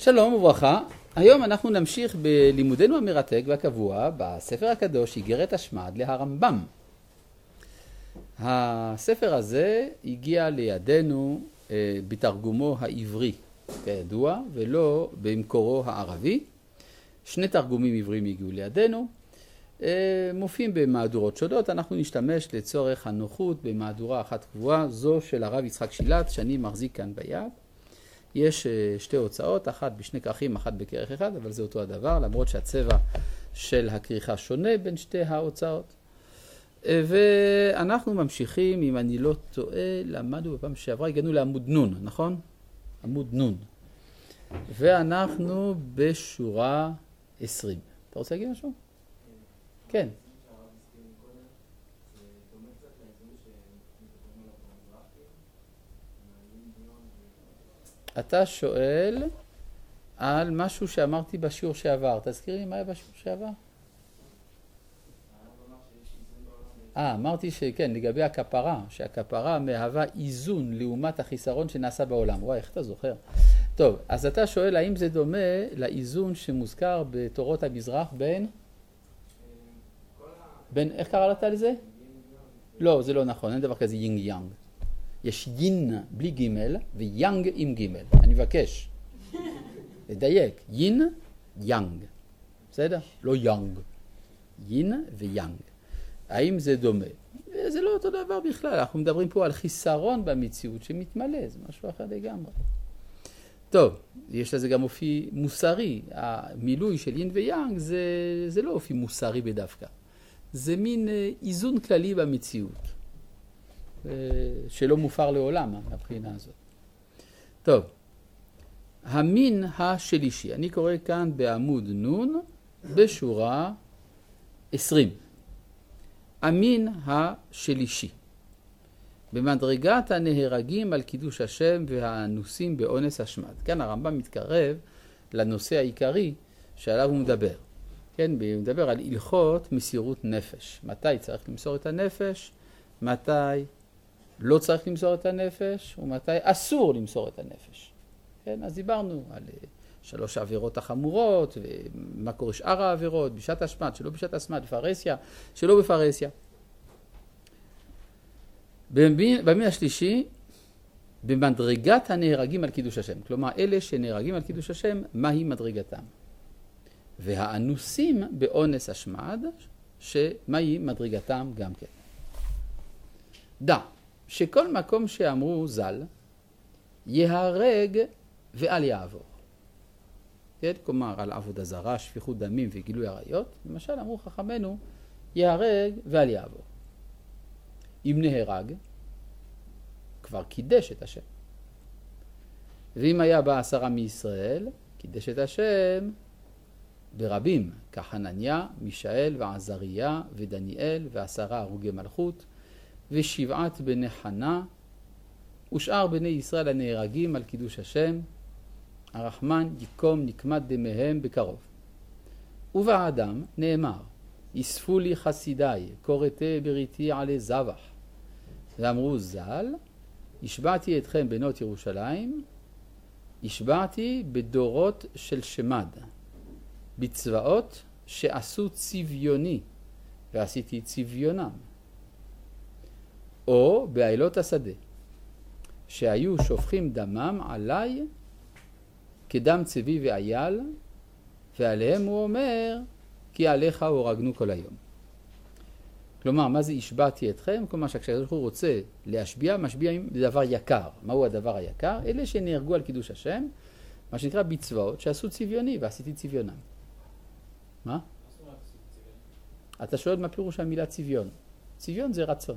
שלום וברכה, היום אנחנו נמשיך בלימודנו המרתק והקבוע בספר הקדוש איגרת השמד להרמב"ם. הספר הזה הגיע לידינו בתרגומו העברי כידוע ולא במקורו הערבי. שני תרגומים עבריים הגיעו לידינו, מופיעים במהדורות שונות. אנחנו נשתמש לצורך הנוחות במהדורה אחת קבועה, זו של הרב יצחק שילת שאני מחזיק כאן ביד. יש שתי הוצאות, אחת בשני כרכים, אחת בכרך אחד, אבל זה אותו הדבר, למרות שהצבע של הכריכה שונה בין שתי ההוצאות. ואנחנו ממשיכים, אם אני לא טועה, למדנו בפעם שעברה, הגענו לעמוד נון, נכון? עמוד נון. ואנחנו בשורה 20. אתה רוצה להגיד משהו? כן. אתה שואל על משהו שאמרתי בשיעור שעבר. תזכיר לי מה היה בשיעור שעבר? אמרתי שכן, לגבי הכפרה, שהכפרה מהווה איזון לעומת החיסרון שנעשה בעולם. וואי, איך אתה זוכר? טוב, אז אתה שואל האם זה דומה לאיזון שמוזכר בתורות המזרח בין איך קראת לזה? לא, זה לא נכון, אין דבר כזה יינג יאנג. יש יין בלי גימל ויאנג עם גימל. אני מבקש לדייק. יין, יאנג. בסדר? לא יאנג. יין ויאנג. האם זה דומה? זה לא אותו דבר בכלל. אנחנו מדברים פה על חיסרון במציאות שמתמלא. זה משהו אחר לגמרי. טוב, יש לזה גם אופי מוסרי. המילוי של יין ויאנג זה לא אופי מוסרי בדווקא. זה מין איזון כללי במציאות. שלא מופר לעולם מהבחינה הזאת. טוב, המין השלישי, אני קורא כאן בעמוד נון בשורה 20. המין השלישי, במדרגת הנהרגים על קידוש השם והאנוסים באונס השמד. כאן הרמב"ם מתקרב לנושא העיקרי שעליו הוא מדבר. כן, הוא מדבר על הלכות מסירות נפש. מתי צריך למסור את הנפש, מתי לא צריך למסור את הנפש, ומתי אסור למסור את הנפש. כן, אז דיברנו על 3 העבירות החמורות, ומה קורה שאר העבירות, בשעת השמד, שלא בשעת השמד, בפרהסיה, שלא בפרהסיה. במין השלישי, במדרגת הנהרגים על קידוש השם. כלומר, אלה שנהרגים על קידוש השם, מהי מדרגתם? והאנוסים באונס השמד, שמהי מדרגתם גם כן. דע. שכל מקום שאמרו ז"ל, יהרג ואל יעבור. כן? כלומר, על עבודה זרה, שפיכות דמים וגילוי עריות, למשל אמרו חכמנו, יהרג ואל יעבור. אם נהרג, כבר קידש את השם. ואם היה בא 10 מישראל, קידש את השם ברבים, כחנניה, מישאל ועזריה ודניאל ו10 הרוגי מלכות, ו7 בני חנה, ושאר בני ישראל הנהרגים על קידוש השם, הרחמן יקום נקמת דמיהם בקרוב. ובאדם נאמר, יספו לי חסידיי, קוראתי בריתי עלי זבח. ואמרו ז"ל, השבעתי אתכם בנות ירושלים, השבעתי בדורות של שמד, בצבאות שעשו צביוני, ועשיתי צביונם. או בעילות השדה, שהיו שופכים דמם עליי כדם צבי ואייל, ועליהם הוא אומר, כי עליך הורגנו כל היום. כלומר, מה זה השבעתי אתכם? כלומר, כשהקדוש הוא רוצה להשביע, משביעים דבר יקר. מהו הדבר היקר? אלה שנהרגו על קידוש השם, מה שנקרא בצבאות, שעשו צביוני, ועשיתי צביונם. מה? אתה שואל מה פירוש המילה צביון. צביון זה רצון.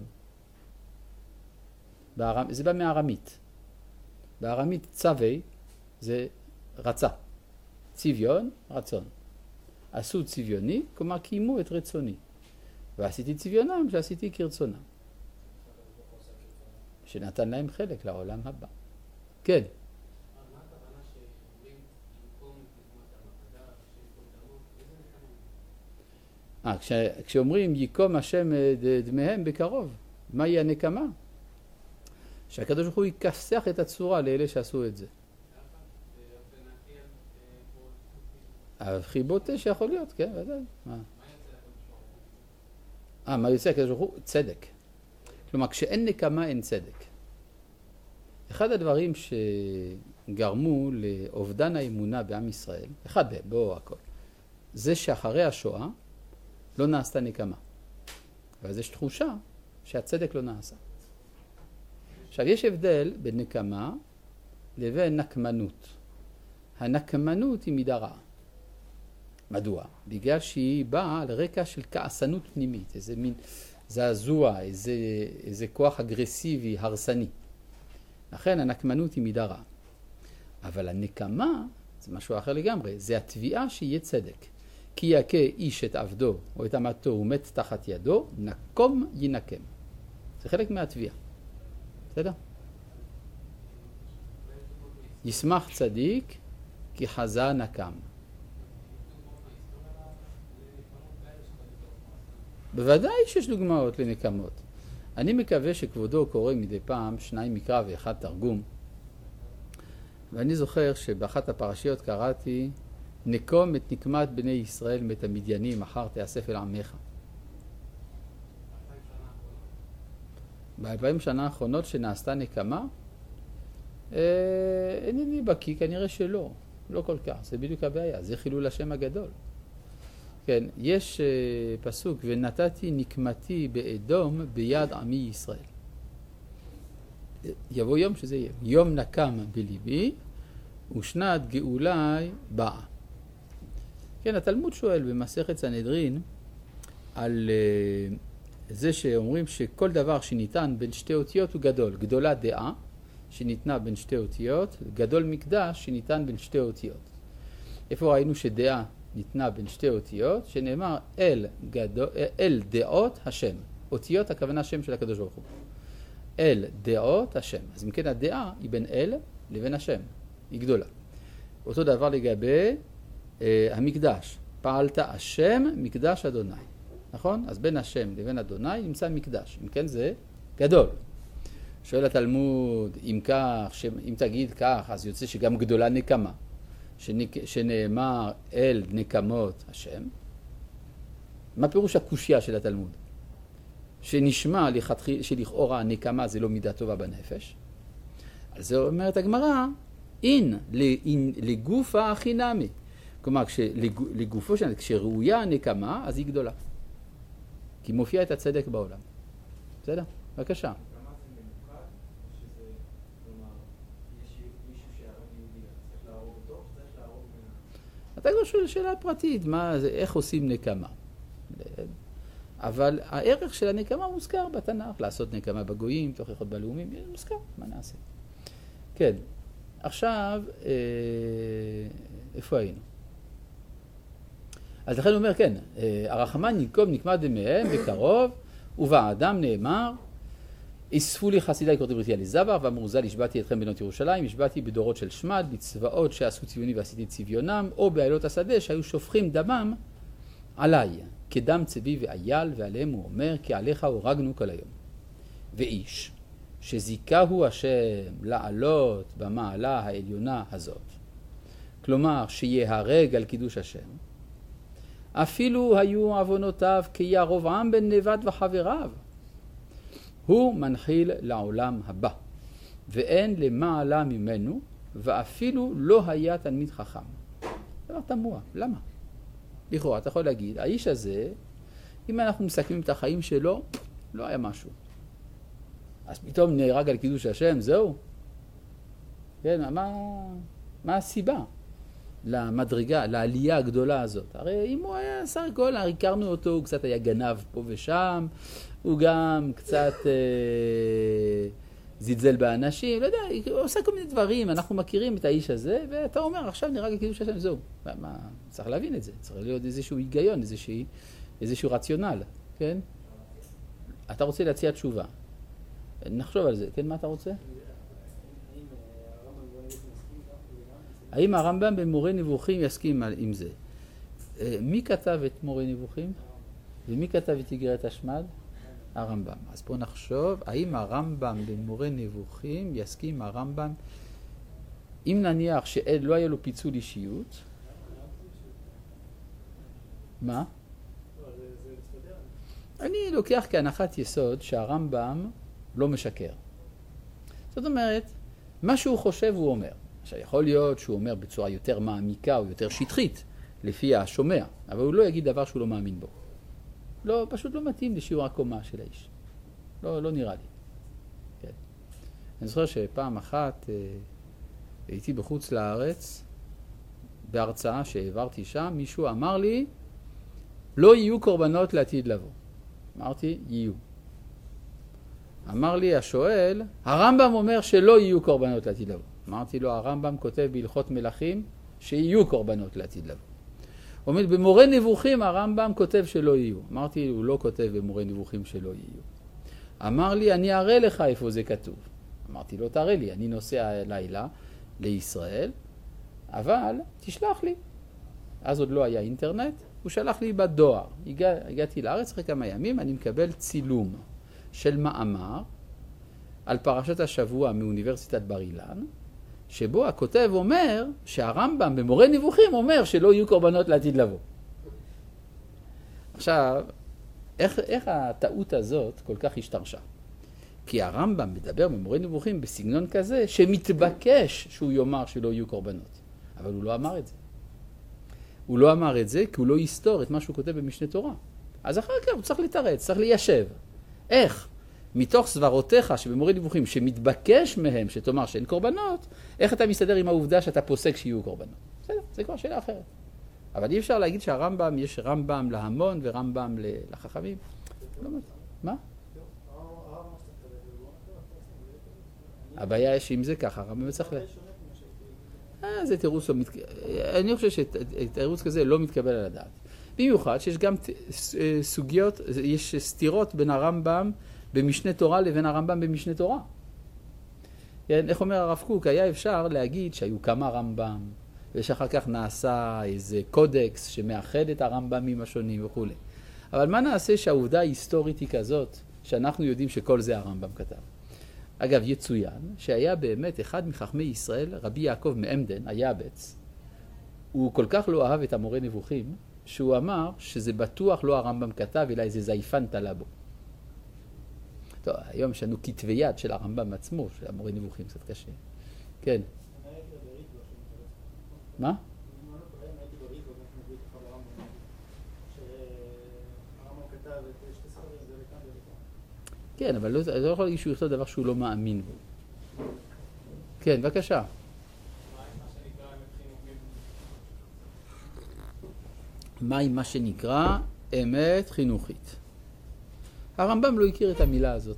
זה בא מהארמית. בארמית צווי זה רצה. צביון, רצון. עשו צביוני, כלומר קיימו את רצוני. ועשיתי צביונם שעשיתי כרצונם. שנתן להם חלק לעולם הבא. כן. מה הכוונה שאומרים יקום נקמת המפדה, כשאומרים יקום השם דמיהם בקרוב, מהי הנקמה? שהקדוש ברוך הוא יכסח את הצורה לאלה שעשו את זה. חיבוטה שיכול להיות, כן, ודאי. מה יוצא הקדוש ברוך הוא? צדק. כלומר, כשאין נקמה אין צדק. אחד הדברים שגרמו לאובדן האמונה בעם ישראל, אחד בו הכל, זה שאחרי השואה לא נעשתה נקמה. ואז יש תחושה שהצדק לא נעשה. עכשיו, יש הבדל בין נקמה לבין נקמנות. הנקמנות היא מידה רעה. מדוע? בגלל שהיא באה על רקע של כעסנות פנימית, איזה מין זעזוע, איזה כוח אגרסיבי, הרסני. לכן הנקמנות היא מידה רעה. אבל הנקמה זה משהו אחר לגמרי, זה התביעה שיהיה צדק. כי יכה איש את עבדו או את אמתו ומת תחת ידו, נקום ינקם. זה חלק מהתביעה. בסדר? ישמח צדיק כי חזה נקם. בוודאי שיש דוגמאות לנקמות. אני מקווה שכבודו קורא מדי פעם 2 מקרא ו1 תרגום. ואני זוכר שבאחת הפרשיות קראתי נקום את נקמת בני ישראל מת המדיינים אחר תאסף אל עמך. ב2000 שנה האחרונות שנעשתה נקמה, אינני בקיא, כנראה שלא, לא כל כך, זה בדיוק הבעיה, זה חילול השם הגדול. כן, יש פסוק, ונתתי נקמתי באדום ביד עמי ישראל. יבוא יום שזה יהיה, יום נקם בליבי ושנת גאולי באה. כן, התלמוד שואל במסכת סנהדרין על זה שאומרים שכל דבר שניתן בין 2 אותיות הוא גדול. גדולה דעה שניתנה בין 2 אותיות, גדול מקדש שניתן בין 2 אותיות. איפה ראינו שדעה ניתנה בין 2 אותיות? שנאמר אל דעות השם. אותיות הכוונה שם של הקדוש ברוך הוא. אל דעות השם. אז אם כן הדעה היא בין אל לבין השם. היא גדולה. אותו דבר לגבי המקדש. פעלת השם מקדש אדוני. נכון? אז בין השם לבין אדוני נמצא מקדש. אם כן זה גדול. שואל התלמוד, אם תגיד כך, אז יוצא שגם גדולה נקמה. שנאמר אל נקמות השם. מה פירוש הקושיה של התלמוד? שנשמע שלכאורה הנקמה זה לא מידה טובה בנפש. אז זה אומרת הגמרא, אין לגופה הכי נמי. כלומר, לגופו של כשראויה הנקמה, אז היא גדולה. כי מופיע את הצדק בעולם. בסדר? בבקשה. אתה כבר שואל שאלה פרטית, איך עושים נקמה? אבל הערך של הנקמה מוזכר בתנ"ך, לעשות נקמה בגויים, תוכחות בלאומים, מוזכר, מה נעשה? כן, עכשיו, איפה היינו? אז לכן הוא אומר, כן, הרחמן ינקום נקמה דמיהם בקרוב, ובאדם נאמר, אספו לי חסידי קורתי בריתי על איזבר, ואמרו ז"ל השבעתי אתכם בנות ירושלים, השבעתי בדורות של שמד, בצבאות שעשו צביוני ועשיתי צביונם, או בעילות השדה שהיו שופכים דמם עליי, כדם צבי ואייל, ועליהם הוא אומר, כי עליך הורגנו כל היום. ואיש, שזיקהו השם לעלות במעלה העליונה הזאת, כלומר שיהרג על קידוש השם, אפילו היו עוונותיו כירבעם בן נבט וחבריו, הוא מנחיל לעולם הבא, ואין למעלה ממנו, ואפילו לא היה תלמיד חכם. דבר תמוה, למה? לכאורה, אתה יכול להגיד, האיש הזה, אם אנחנו מסכמים את החיים שלו, לא היה משהו. אז פתאום נהרג על קידוש השם, זהו? כן, מה הסיבה למדרגה, לעלייה הגדולה הזאת? הרי אם הוא היה שר הכל, הכרנו אותו, הוא קצת היה גנב פה ושם, הוא גם קצת זלזל באנשים, לא יודע, הוא עושה כל מיני דברים, אנחנו מכירים את האיש הזה, ואתה אומר, עכשיו נהרג על קידוש השם, זהו. מה, צריך להבין את זה, צריך להיות איזשהו היגיון, איזשהו רציונל, כן? אתה רוצה להציע תשובה. נחשוב על זה, כן, מה אתה רוצה? האם הרמב"ם במורה נבוכים יסכים עם זה? מי כתב את מורה נבוכים? ומי כתב את איגרת השמד? הרמב"ם. אז פה נחשוב, האם הרמב"ם במורה נבוכים יסכים הרמב"ם, אם נניח שלא היה לו פיצול אישיות, מה? זה מסתדר. אני לוקח כהנחת יסוד שהרמב"ם לא משקר. זאת אומרת, מה שהוא חושב הוא אומר. עכשיו, יכול להיות שהוא אומר בצורה יותר מעמיקה או יותר שטחית, לפי השומע, אבל הוא לא יגיד דבר שהוא לא מאמין בו. לא, פשוט לא מתאים לשיעור הקומה של האיש. לא נראה לי. כן. אני זוכר שפעם אחת הייתי בחוץ לארץ, בהרצאה שהעברתי שם, מישהו אמר לי, לא יהיו קורבנות לעתיד לבוא. אמרתי, יהיו. אמר לי השואל, הרמב"ם אומר שלא יהיו קורבנות לעתיד לבוא. אמרתי לו, הרמב"ם כותב בהלכות מלכים שיהיו קורבנות לעתיד לבוא. עומד במורה נבוכים, הרמב"ם כותב שלא יהיו. אמרתי, הוא לא כותב במורה נבוכים שלא יהיו. אמר לי, אני אראה לך איפה זה כתוב. אמרתי לו, תראה לי, אני נוסע לילה לישראל, אבל תשלח לי. אז עוד לא היה אינטרנט, הוא שלח לי בדואר. הגעתי לארץ אחרי כמה ימים, אני מקבל צילום של מאמר על פרשת השבוע מאוניברסיטת בר אילן, שבו הכותב אומר שהרמב"ם במורה נבוכים אומר שלא יהיו קורבנות לעתיד לבוא. עכשיו, איך הטעות הזאת כל כך השתרשה? כי הרמב"ם מדבר במורה נבוכים בסגנון כזה שמתבקש שהוא יאמר שלא יהיו קורבנות. אבל הוא לא אמר את זה. הוא לא אמר את זה כי הוא לא יסתור את מה שהוא כותב במשנה תורה. אז אחר כך הוא צריך לתרץ, צריך ליישב. איך? מתוך סברותיך שבמורה נבוכים שמתבקש מהם שתאמר שאין קורבנות, איך אתה מסתדר עם העובדה שאתה פוסק שיהיו קורבנות? בסדר, זה כבר שאלה אחרת. אבל אי אפשר להגיד שהרמב"ם, יש רמב"ם להמון ורמב"ם לחכמים. לא מתאים. מה? הבעיה יש עם זה ככה, הרמב"ם צריך זה תירוץ לא מתקבל. אני חושב שתירוץ כזה לא מתקבל על הדעת. במיוחד שיש גם סוגיות, יש סתירות בין הרמב"ם במשנה תורה לבין הרמב"ם במשנה תורה. איך אומר הרב קוק? היה אפשר להגיד שהיו כמה רמב"ם, ושאחר כך נעשה איזה קודקס שמאחד את הרמב"מים השונים וכו'. אבל מה נעשה שהעובדה ההיסטורית היא כזאת, שאנחנו יודעים שכל זה הרמב"ם כתב? אגב, יצוין שהיה באמת אחד מחכמי ישראל, רבי יעקב מעמדן, היעבץ, הוא כל כך לא אהב את המורה נבוכים, שהוא אמר שזה בטוח לא הרמב"ם כתב, אלא איזה זייפן תלה בו. טוב, היום יש לנו כתבי יד של הרמב"ם עצמו, של המורה נבוכים, קצת קשה. כן. מה? כן, אבל לא יכול להגיד שהוא יכתוב דבר שהוא לא מאמין בו. כן, בבקשה. מה עם מה שנקרא אמת חינוכית? הרמב"ם לא הכיר את המילה הזאת.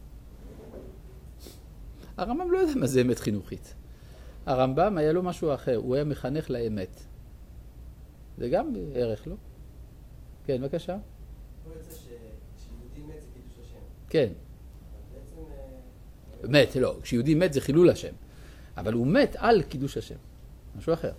הרמב"ם לא יודע מה זה אמת חינוכית. הרמב"ם היה לו משהו אחר, הוא היה מחנך לאמת. זה גם ערך, לא? כן, בבקשה. הוא יוצא שיהודי מת זה קידוש השם. כן. מת, לא. כשיהודי מת זה חילול השם. אבל הוא מת על קידוש השם. משהו אחר.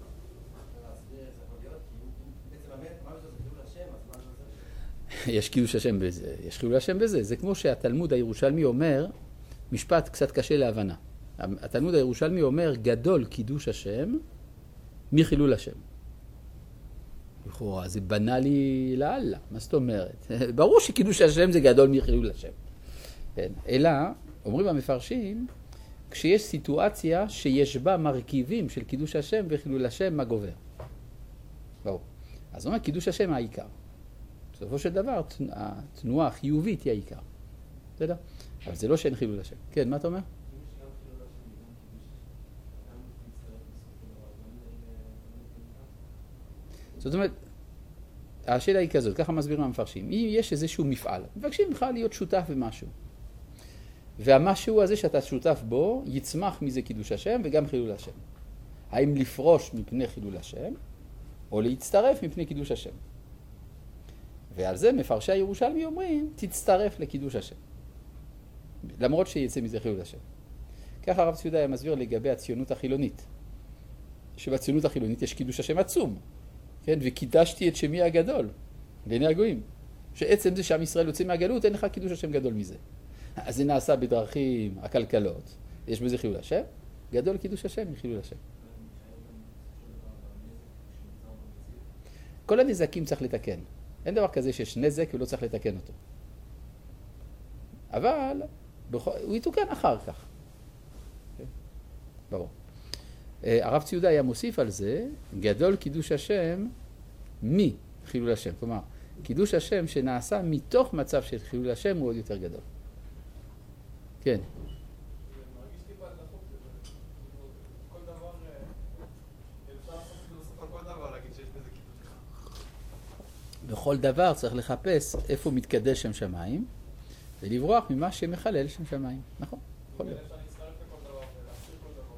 יש קידוש השם בזה, יש חילול השם בזה. זה כמו שהתלמוד הירושלמי אומר, משפט קצת קשה להבנה. התלמוד הירושלמי אומר, גדול קידוש השם מחילול השם. לכאורה, זה בנאלי לאללה, מה זאת אומרת? ברור שקידוש השם זה גדול מחילול השם. כן. אלא, אומרים המפרשים, כשיש סיטואציה שיש בה מרכיבים של קידוש השם וחילול השם, מה גובר? ברור. אז אומר, קידוש השם העיקר. בסופו של דבר, התנועה החיובית היא העיקר. בסדר? אבל זה לא שאין חילול השם. כן, מה אתה אומר? זאת אומרת, השאלה היא כזאת, ככה מסבירים המפרשים. אם יש איזשהו מפעל, מבקשים לך להיות שותף במשהו. והמשהו הזה שאתה שותף בו, יצמח מזה קידוש השם וגם חילול השם. האם לפרוש מפני חילול השם, או להצטרף מפני קידוש השם. ועל זה מפרשי הירושלמי אומרים, תצטרף לקידוש השם. למרות שיצא מזה חילול השם. ככה הרב ציודה היה מסביר לגבי הציונות החילונית. שבציונות החילונית יש קידוש השם עצום. כן? וקידשתי את שמי הגדול, לעיני הגויים. שעצם זה שעם ישראל יוצא מהגלות, אין לך קידוש השם גדול מזה. אז זה נעשה בדרכים הכלכלות. יש בזה חילול השם? גדול קידוש השם מחילול השם. כל הנזקים צריך לתקן. אין דבר כזה שיש נזק ולא צריך לתקן אותו. אבל הוא יתוקן אחר כך. ברור. הרב ציודה היה מוסיף על זה, גדול קידוש השם מחילול השם. כלומר, קידוש השם שנעשה מתוך מצב של חילול השם הוא עוד יותר גדול. כן. זה מרגיש טיפה דחוק, כל דבר, אפשר לעשות על כל דבר, להגיד שיש בזה קידוש אחד. בכל דבר צריך לחפש איפה מתקדש שם שמיים, ולברוח ממה שמחלל שם שמיים. נכון? יכול להיות. אפשר להצטרף לכל דבר ולהפשיר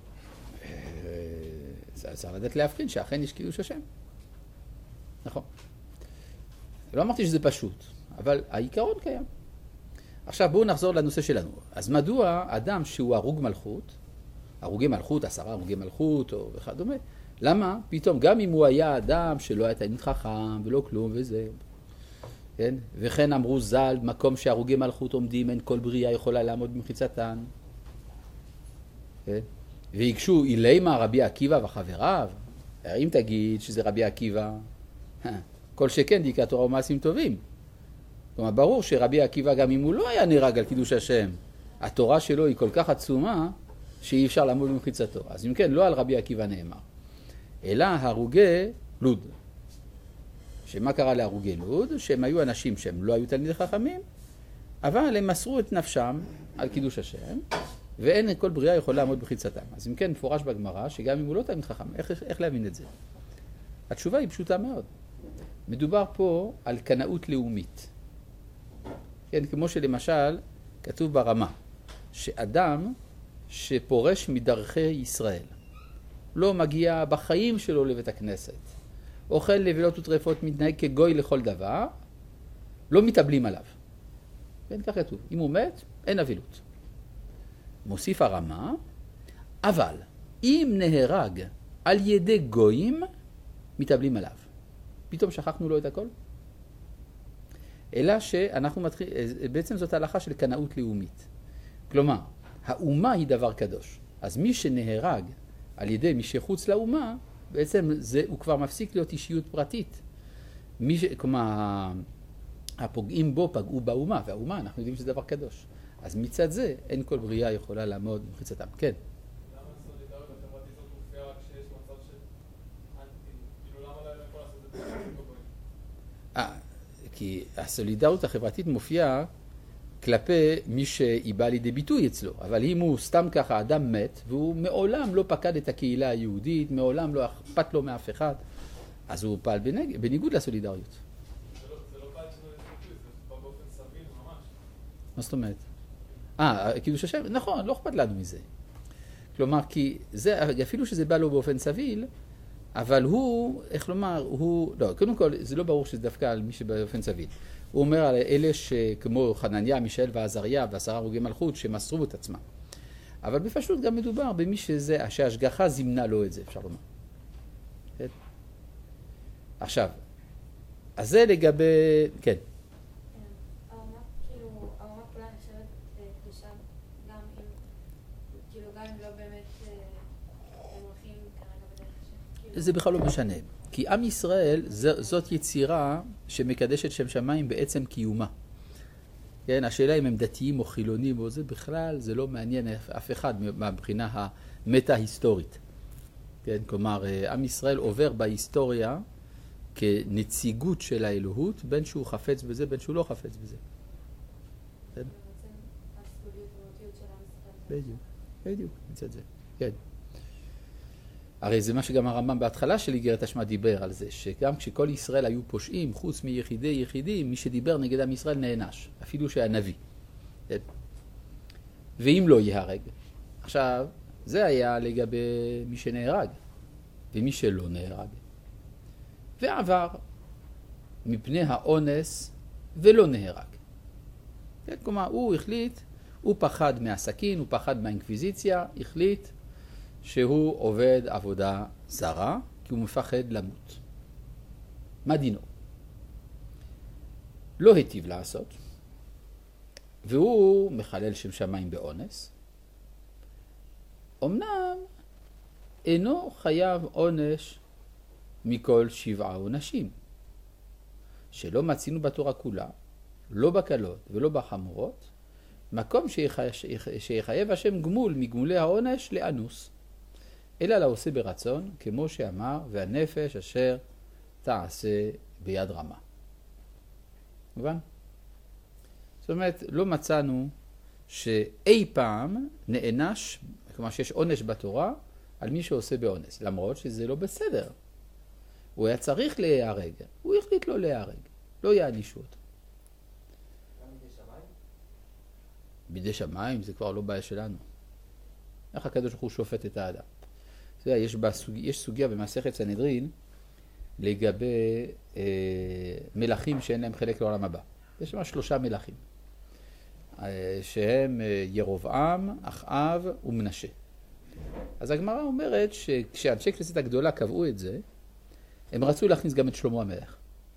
כל דבר. צריך לדעת להבחין שאכן יש קידוש השם. נכון. לא אמרתי שזה פשוט, אבל העיקרון קיים. עכשיו בואו נחזור לנושא שלנו. אז מדוע אדם שהוא הרוג מלכות, הרוגי מלכות, 10 הרוגי מלכות או וכדומה, למה פתאום גם אם הוא היה אדם שלא היה תלמיד חכם ולא כלום וזה, כן? וכן אמרו ז"ל, מקום שהרוגי מלכות עומדים אין כל בריאה יכולה לעמוד במחיצתן. כן? והגשו אילמה רבי עקיבא וחבריו, אם תגיד שזה רבי עקיבא, כל שכן דיקה תורה ומעשים טובים. כלומר, ברור שרבי עקיבא גם אם הוא לא היה נהרג על קידוש השם, התורה שלו היא כל כך עצומה שאי אפשר לעמוד במחיצתו. אז אם כן, לא על רבי עקיבא נאמר, אלא הרוגי לוד. שמה קרה להרוגי לוד? שהם היו אנשים שהם לא היו תלמידי חכמים, אבל הם מסרו את נפשם על קידוש השם, ואין כל בריאה יכולה לעמוד במחיצתם. אז אם כן, מפורש בגמרא שגם אם הוא לא תלמיד חכם, איך להבין את זה? התשובה היא פשוטה מאוד. מדובר פה על קנאות לאומית. כן, כמו שלמשל כתוב ברמה, שאדם שפורש מדרכי ישראל, לא מגיע בחיים שלו לבית הכנסת, אוכל נבלות וטרפות, מתנהג כגוי לכל דבר, לא מתאבלים עליו. כן, כך כתוב. אם הוא מת, אין אבילות. מוסיף הרמה, אבל אם נהרג על ידי גויים, מתאבלים עליו. פתאום שכחנו לו את הכל? אלא שאנחנו מתחילים, בעצם זאת הלכה של קנאות לאומית. כלומר, האומה היא דבר קדוש. אז מי שנהרג על ידי מי שחוץ לאומה, בעצם הוא כבר מפסיק להיות אישיות פרטית. כלומר, הפוגעים בו פגעו באומה, והאומה אנחנו יודעים שזה דבר קדוש. אז מצד זה אין כל בריאה יכולה לעמוד במחיצתם. כן. למה הסולידריות החברתית הזאת מופיעה רק כשיש מצב של אנטי? כאילו למה לא יכול לעשות את זה? כי הסולידריות החברתית מופיעה כלפי מי שהיא באה לידי ביטוי אצלו. אבל אם הוא סתם ככה אדם מת, והוא מעולם לא פקד את הקהילה היהודית, מעולם לא אכפת לו מאף אחד, אז הוא פעל בניגוד לסולידריות. זה לא פעל שלו לביטוי, זה בא באופן סביל ממש. מה זאת אומרת? קידוש השם? נכון, לא אכפת לנו מזה. כלומר, כי זה, אפילו שזה בא לו באופן סביל, אבל הוא, איך לומר, הוא, לא, קודם כל, זה לא ברור שזה דווקא על מי שבאופן סביל. הוא אומר על אלה שכמו חנניה, מישאל ועזריה ו10 הרוגי מלכות שמסרו את עצמם. אבל בפשוט גם מדובר במי שההשגחה זימנה לו את זה, אפשר לומר. כן? עכשיו, אז זה לגבי, כן. האומה כולה נחשבת קדושה גם אם לא באמת הם הולכים כרגע בדרך השם. זה בכלל לא משנה. כי עם ישראל זאת יצירה שמקדשת שם שמיים בעצם קיומה. כן, השאלה אם הם דתיים או חילונים או זה בכלל, זה לא מעניין אף אחד מבחינה המטה-היסטורית. כן, כלומר, עם ישראל עובר בהיסטוריה כנציגות של האלוהות, בין שהוא חפץ בזה, בין שהוא לא חפץ בזה. כן? בדיוק, מצד זה. כן. הרי זה מה שגם הרמב"ם בהתחלה של איגרת השמע דיבר על זה, שגם כשכל ישראל היו פושעים, חוץ מיחידים, מי שדיבר נגד עם ישראל נענש, אפילו שהיה נביא. ואם לא ייהרג. עכשיו, זה היה לגבי מי שנהרג, ומי שלא נהרג. ועבר מפני האונס ולא נהרג. כלומר, הוא החליט, הוא פחד מהסכין, הוא פחד מהאינקוויזיציה, החליט שהוא עובד עבודה זרה, כי הוא מפחד למות. מה דינו? לא היטיב לעשות, והוא מחלל שם שמיים באונס. אמנם אינו חייב עונש מכל 7 עונשים, שלא מצינו בתורה כולה, לא בקלות ולא בחמורות, מקום שיחייב השם גמול מגמולי העונש לאנוס, אלא לעושה ברצון, כמו שאמר, והנפש אשר תעשה ביד רמה. מובן? זאת אומרת, לא מצאנו שאי פעם נענש, כלומר שיש עונש בתורה, על מי שעושה באונס, למרות שזה לא בסדר. הוא היה צריך להיהרג, הוא החליט לא להיהרג, לא יענישו אותו. גם בידי שמיים? בידי שמיים זה כבר לא בעיה שלנו. איך הקדוש ברוך הוא שופט את האדם? יש סוגיה במסכת סנהדרין לגבי מלכים שאין להם חלק לעולם הבא. יש שם 3 מלכים, שהם ירבעם, אחאב ומנשה. אז הגמרא אומרת שכשאנשי כנסת הגדולה קבעו את זה, הם רצו להכניס גם את שלמה המלך.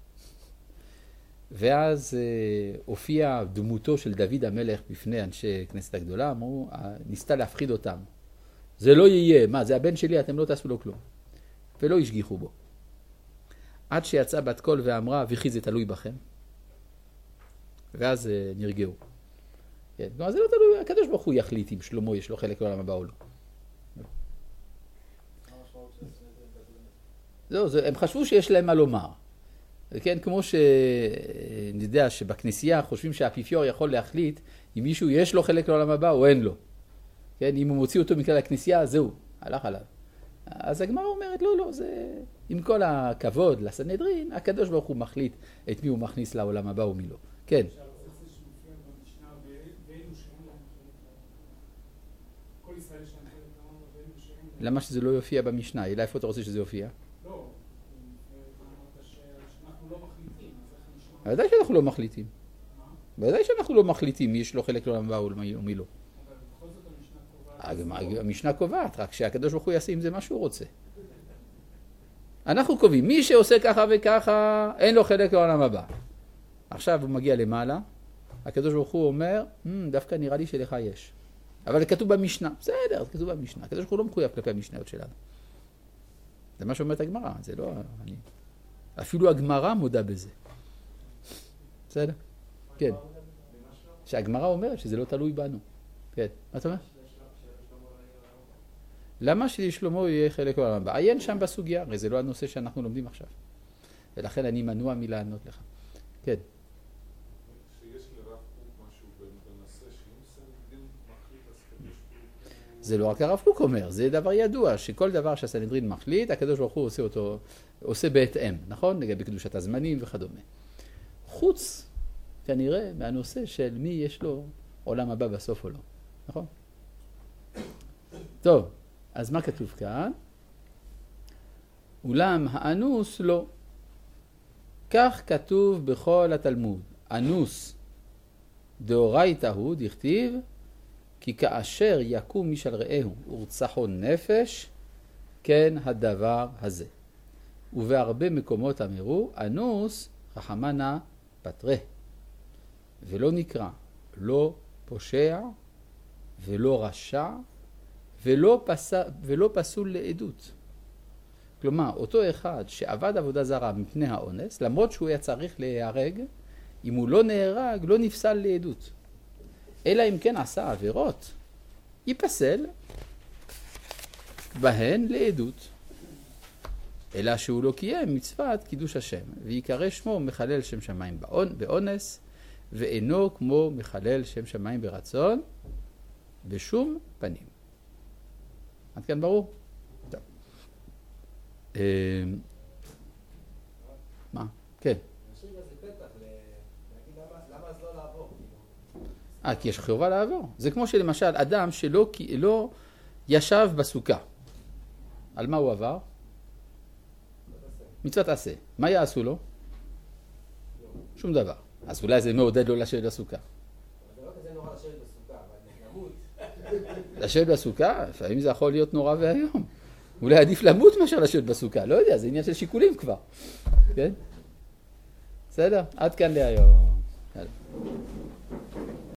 ואז הופיעה דמותו של דוד המלך בפני אנשי כנסת הגדולה, אמרו, ניסתה להפחיד אותם. זה לא יהיה, מה, זה הבן שלי, אתם לא תעשו לו כלום. ולא השגיחו בו. עד שיצאה בת קול ואמרה, וכי זה תלוי בכם. ואז נרגעו. כן, כלומר, זה לא תלוי, הקדוש ברוך הוא יחליט אם שלמה יש לו חלק לעולם הבא או לא. הם חשבו שיש להם מה לומר. כן, כמו שאני יודע שבכנסייה חושבים שהאפיפיור יכול להחליט אם מישהו יש לו חלק לעולם הבא או אין לו. כן, אם הוא מוציא אותו מכלל הכנסייה, זהו, הלך עליו. אז הגמרא אומרת, לא, זה עם כל הכבוד לסנהדרין, הקדוש ברוך הוא מחליט את מי הוא מכניס לעולם הבא ומי לא. כן. למה שזה לא יופיע במשנה? אלא איפה אתה רוצה שזה יופיע? לא, שאנחנו לא מחליטים. ודאי שאנחנו לא מחליטים. ודאי שאנחנו לא מחליטים מי יש לו חלק לעולם הבא ומי לא. אבל בכל זאת המשנה קובעת. המשנה קובעת, רק שהקדוש ברוך הוא יעשה עם זה מה שהוא רוצה. אנחנו קובעים, מי שעושה ככה וככה, אין לו חלק לעולם הבא. עכשיו הוא מגיע למעלה, הקדוש ברוך הוא אומר, דווקא נראה לי שלך יש. אבל זה כתוב במשנה. בסדר, זה כתוב במשנה. הקדוש ברוך הוא לא מחויב כלפי המשניות שלנו. זה מה שאומרת הגמרא, זה לא אני. אפילו הגמרא מודה בזה. בסדר? כן. שהגמרא אומרת שזה לא תלוי בנו. כן. מה אתה אומר? למה שלשלמה יהיה חלק לעולם הבא? עיין שם בסוגיה, הרי זה לא הנושא שאנחנו לומדים עכשיו. ולכן אני מנוע מלענות לך. כן. זה לא רק הרב קוק אומר, זה דבר ידוע, שכל דבר שהסנהדרין מחליט, הקדוש ברוך הוא עושה בהתאם, נכון? לגבי קדושת הזמנים וכדומה. חוץ, כנראה, מהנושא של מי יש לו עולם הבא בסוף או לא, נכון? טוב, אז מה כתוב כאן? אולם האנוס לא. כך כתוב בכל התלמוד. אנוס דאורייתא הוא, דכתיב, כי כאשר יקום איש על רעהו ורצחו נפש, כן הדבר הזה. ובהרבה מקומות אמרו, אנוס רחמנה פטרה. ולא נקרא, לא פושע, ולא רשע, ולא פסול לעדות. כלומר, אותו אחד שעבד עבודה זרה מפני האונס, למרות שהוא היה צריך להיהרג, אם הוא לא נהרג, לא נפסל לעדות. אלא אם כן עשה עבירות, ייפסל בהן לעדות. אלא שהוא לא קיים מצוות קידוש השם, ויקרא שמו מחלל שם שמיים באונס, ואינו כמו מחלל שם שמיים ברצון, בשום פנים. עד כאן ברור? טוב. מה? כן. נשאיר לזה פתח להגיד למה אז לא לעבור. כי יש חובה לעבור. זה כמו שלמשל אדם שלא ישב בסוכה. על מה הוא עבר? מצוות עשה. מה יעשו לו? שום דבר. אז אולי זה מעודד לו לשבת בסוכה. זה לא כזה נורא לשבת בסוכה, אבל למות. לשבת בסוכה? לפעמים זה יכול להיות נורא והיום. אולי עדיף למות מאשר לשבת בסוכה. לא יודע, זה עניין של שיקולים כבר. כן? בסדר? עד כאן להיום.